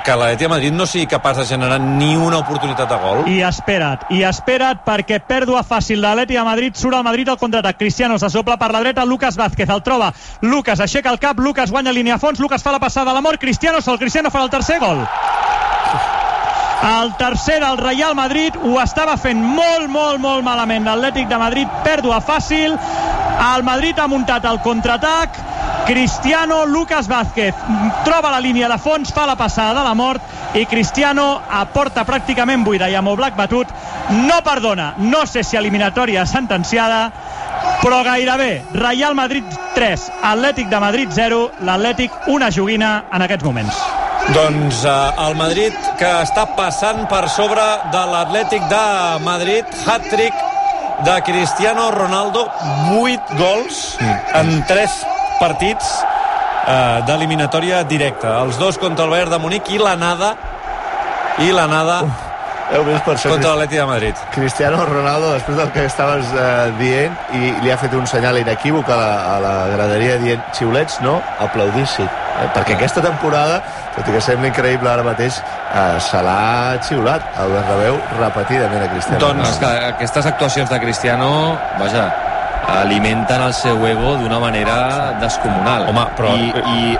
que l'Atlètic de Madrid no sigui capaç de generar ni una oportunitat de gol. I espera't, perquè pèrdua fàcil l'Atlètic de Madrid, surt al Madrid al contraatac. Cristiano se sopla per la dreta, Lucas Vázquez el troba, Lucas aixeca el cap, Lucas guanya línia a fons, Lucas fa la passada a l'amor, Cristiano farà el tercer gol. El tercer del Real Madrid. Ho estava fent molt malament l'Atlètic de Madrid, pèrdua fàcil. El Madrid ha muntat el contraatac, Cristiano, Lucas Vázquez troba la línia de fons, fa la passada de la mort i Cristiano a porta pràcticament buida i amb Oblak batut no perdona. No sé si eliminatòria sentenciada, però gairebé. Real Madrid 3, Atlètic de Madrid 0, l'Atlètic una joguina en aquests moments. Doncs el Madrid, que està passant per sobre de l'Atlètic de Madrid, hat-trick de Cristiano Ronaldo, 8 gols en 3 partits d'eliminatòria directa. Els 2 contra el Bayern de Munic i l'anada contra l'Atlètic de Madrid. Cristiano Ronaldo, després del que estaves dient, i li ha fet un senyal inequívoc a la graderia dient xiulets, no, aplaudissi. Perquè aquesta temporada, tot i que sembla increïble ara mateix, se l'ha xiulat al Bernabéu repetidament a Cristiano. Doncs que aquestes actuacions de Cristiano, vaja, alimenten el seu ego d'una manera descomunal. Home, però... I